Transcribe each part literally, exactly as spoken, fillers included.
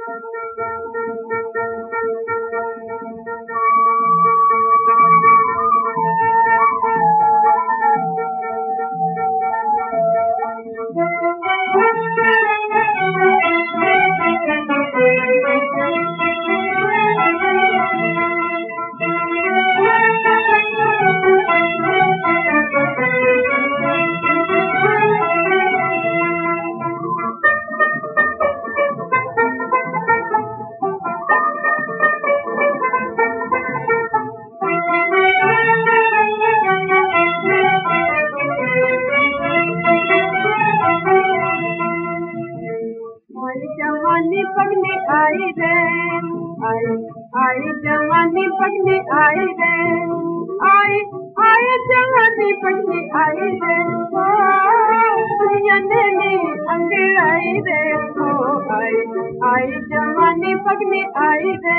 जवानी पगली आई रे, आई आई जवानी पगली आई रे, आई आई जवानी पगली आई रे, दुनिया ने अंगड़ाई रे, हो आई आई जवानी पगली आई रे।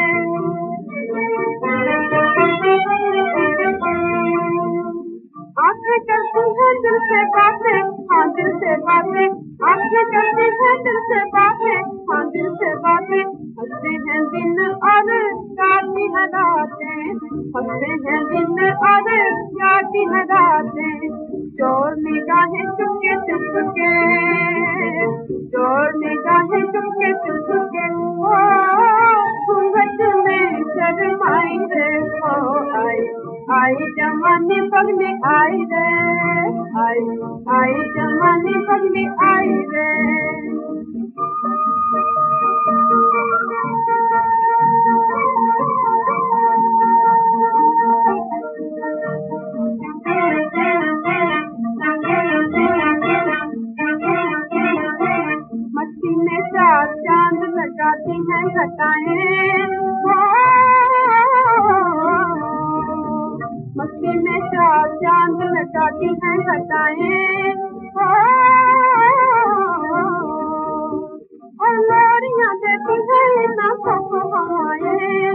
आंखें करती हैं दिल से बातें, हाँ दिल से बातें, आंखें करती हैं दिल से बातें, हाँ दिल से बातें, हंसते हैं दिन और गाती हैं रातें, हंसते हैं दिन और गाती हैं रातें, चोर निगाहें चुपके चुपके, चोर निगाहें चुपके चुपके, ओ घूंघट में शर्माई रे, ओ आई आई जवानी पगली आई रे, आई आई जवानी पगली आई रे। मस्ती में चार चांद लगाती हैं घटाएं, मस्ती में चार चांद लगाती हैं घटाएं, और लोरियां देती हैं नाकों को हवाएं,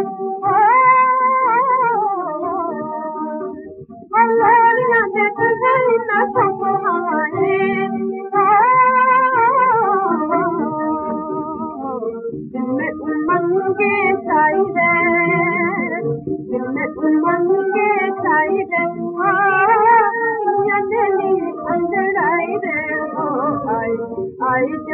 और लोरियां देती हैं नाकों को हवाएं, दिल में उमंगे छाई रे, दिल में उमंगे छाई रे, दुनिया ने अंदर आई रे, ओ आई आई